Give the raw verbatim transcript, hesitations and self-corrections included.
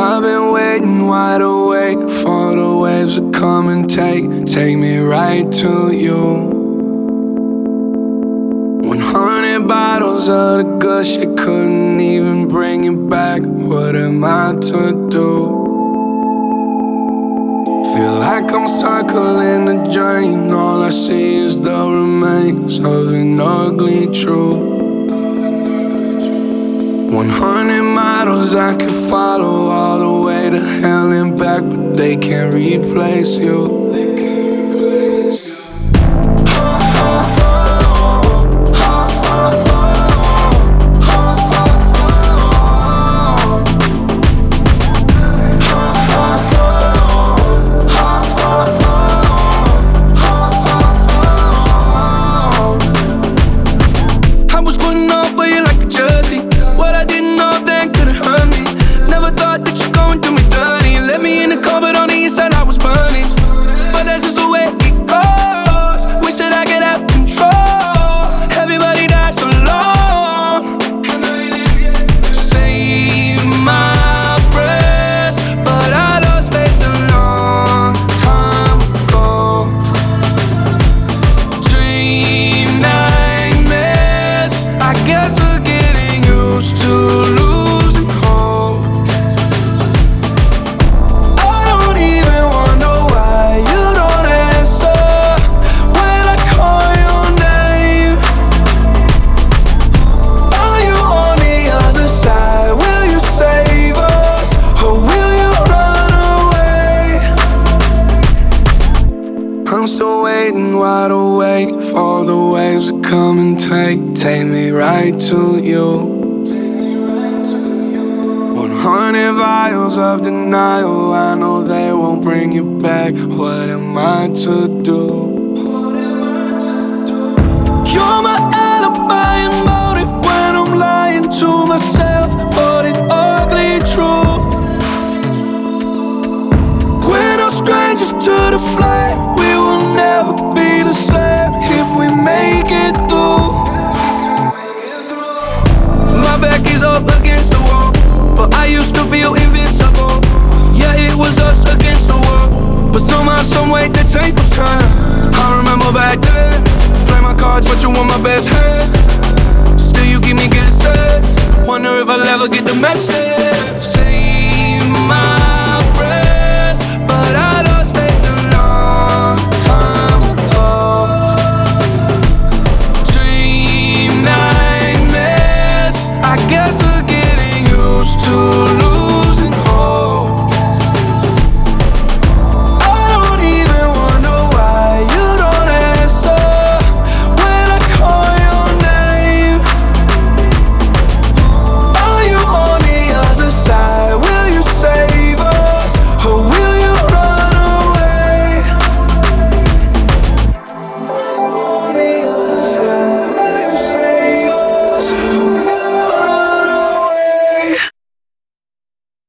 I've been waiting wide awake for the waves to come and take, take me right to you. One hundred bottles of the good shit couldn't even bring it back. What am I to do? Feel like I'm circling the drain. All I see is the remains of an ugly truth. One hundred models I could follow all the way to hell and back, but they can't replace you. They can't replace you. I was putting on for you like a jersey. What I didn't know then couldn't hurt me. Never thought that you're going through me dirty. You let me in the car, but on the inside I was burning. But that's just the way it goes. Wish that I could have control. Everybody dies alone. Save my breath, but I lost faith a long time ago. Dream nightmares, I guess we're getting used to losing hope. I don't even wonder why you don't answer when I call your name. Are you on the other side? Will you save us, or will you run away? I'm still waiting wide awake for the waves to come and take, take me right to you. One hundred vials of denial, I know they won't bring you back. What am I to do? You're my alibi and motive when I'm lying to myself, but it's ugly true. We're no strangers to the flame. We will never be the same if we make it through. My back is up against the wall, but I used to feel invincible. Yeah, it was us against the world, but somehow, someway, the tables turn. I remember back then, play my cards, but you want my best hand. Still you keep me guessing.